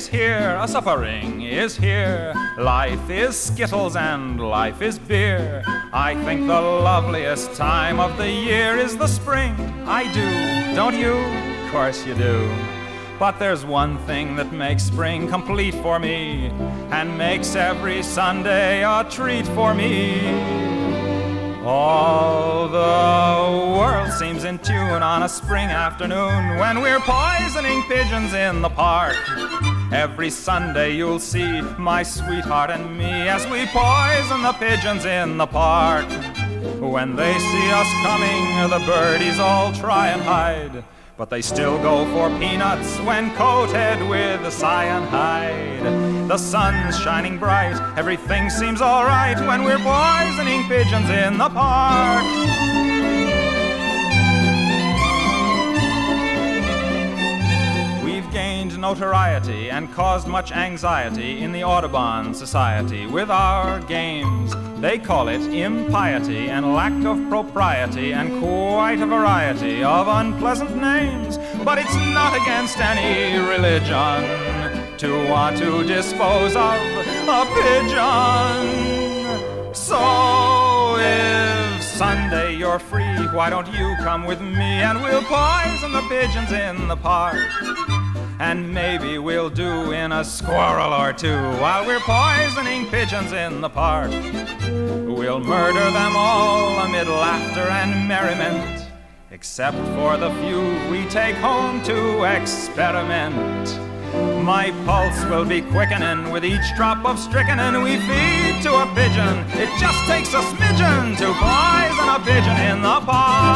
is here, a suffering is here. Life is skittles and life is beer. I think the loveliest time of the year is the spring. I do, don't you? Of course you do. But there's one thing that makes spring complete for me, and makes every Sunday a treat for me. All the world seems in tune on a spring afternoon when we're poisoning pigeons in the park. Every Sunday you'll see my sweetheart and me as we poison the pigeons in the park. When they see us coming, the birdies all try and hide, but they still go for peanuts when coated with cyanide. The sun's shining bright, everything seems all right when we're poisoning pigeons in the park. We've gained notoriety and caused much anxiety in the Audubon Society with our games. They call it impiety and lack of propriety and quite a variety of unpleasant names. But it's not against any religion to want to dispose of a pigeon. So if Sunday you're free, why don't you come with me and we'll poison the pigeons in the park? And maybe we'll do in a squirrel or two while we're poisoning pigeons in the park. We'll murder them all amid laughter and merriment, except for the few we take home to experiment. My pulse will be quickening with each drop of strychnine we feed to a pigeon. It just takes a smidgen to poison a pigeon in the park.